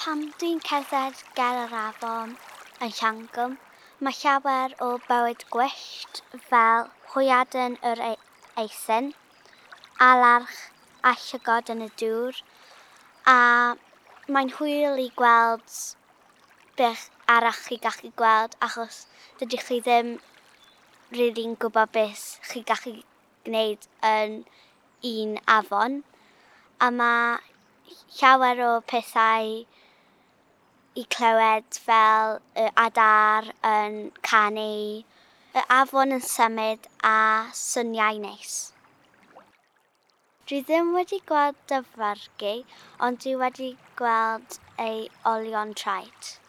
Pam dwi'n cerdded ger yr afon yn Llangwm, mae llawer o bywyd gwyllt fel hwyaden yr Eisyn, alarch a llygod yn y dŵr, a mae'n hwyl i gweld beth arall chi gallu gweld achos dydych chi ddim rili'n gwybod beth chi gallu gwneud yn un afon. A mae llawer o pethau i clywed fel y adar yn canu, y afon yn symud a soniau neis. Dwi ddim wedi gweld dyfargu, ond dwi wedi gweld ei olion traed.